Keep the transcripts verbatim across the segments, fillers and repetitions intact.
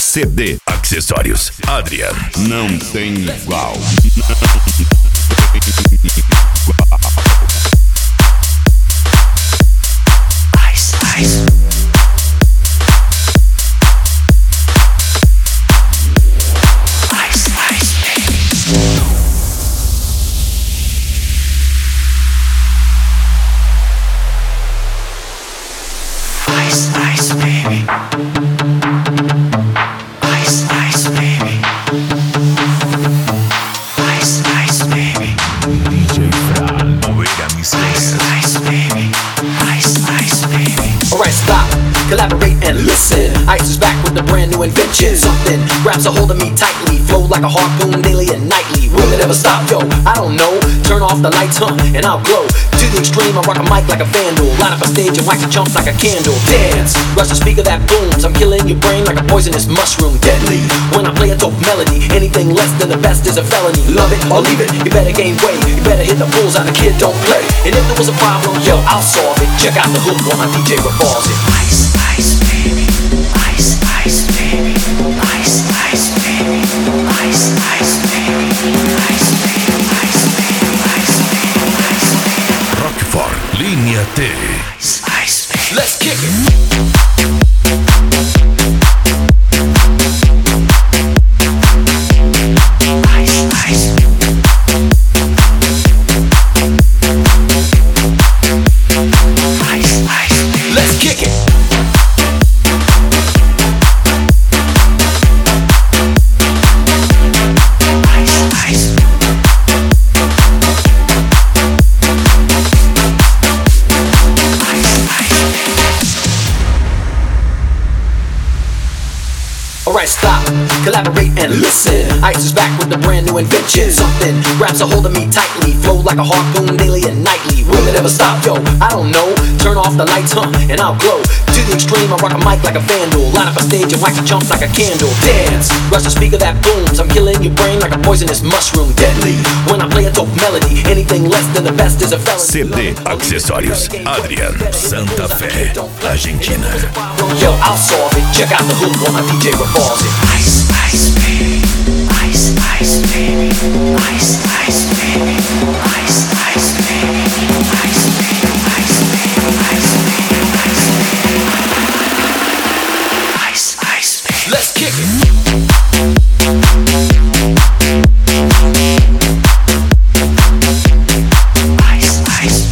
C D Acessórios Adrian. Não tem igual. Ice, ice. Ice, ice, baby. Ice, ice, baby. Ice, ice, baby. Ice, ice, baby. D J Fran, Oregami Ice, Slayers. ice, baby. Ice, ice, baby. Alright, stop, collaborate and listen. Ice is back with a brand new invention. Something grabs a hold of me tightly, flow like a harpoon daily and nightly. Will it ever stop? Yo, I don't know. Turn off the lights, huh, and I'll glow. To the extreme, I rock a mic like a vandal. Light up a stage and wax a chump like a candle. Dance, rush the speaker that booms. I'm killing your brain like a poisonous mushroom. Deadly, when I play a dope melody. Anything less than the best is a felony. Love it or leave it, you better gain weight. You better hit the bullseye, the kid don't play. And if there was a problem, yo, I'll solve it. Check out the hook while my D J revolves it. Ice, ice, baby. Ice, ice, baby. Ice, ice, baby. Ice, ice, baby. Ice, baby. Ice, baby. Ice, baby. Ice, baby. Rockford, Linha T. Ice, ice, baby. Let's kick it. Ice, ice. Ice, ice, baby. Let's kick it. Ice, ice. Alright, stop, collaborate and listen. Ice is back with a brand new invention. Something grabs a hold of me tightly, flow like a harpoon daily and nightly. Will it ever stop? Yo, I don't know. Turn off the lights, huh, and I'll glow. To the extreme, I rock a mic like a vandal. Light up a stage and wax a chump like a candle. Dance, rush the speaker that booms. I'm killing your brain like a poisonous mushroom. Deadly, when I play a dope melody. Anything less than the best is a felony. C D Acessórios Adrian, Santa Fé, Argentina. Yo, I'll solve it. Check out the hook while my D J revolves it. Ice, ice, baby. Ice, ice, baby. Ice, ice, baby. Ice, ice, baby. Ice, baby. Ice, baby. Ice, baby. Ice, ice, baby. Let's kick it. Ice, ice.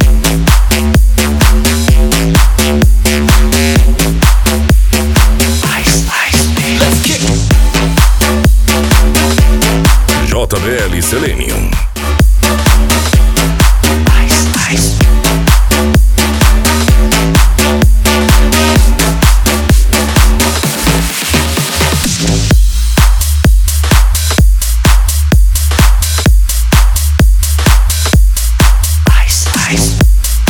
Ice, ice, baby. Let's kick it. J B L Selenium. Ice, ice. Ice, ice.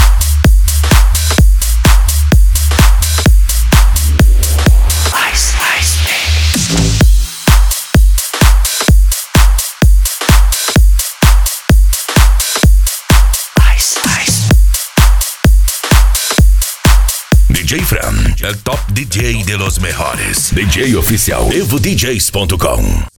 Ice, ice, baby. Ice, ice. D J Fran, el top D J de los mejores. D J oficial, evo D Js ponto com.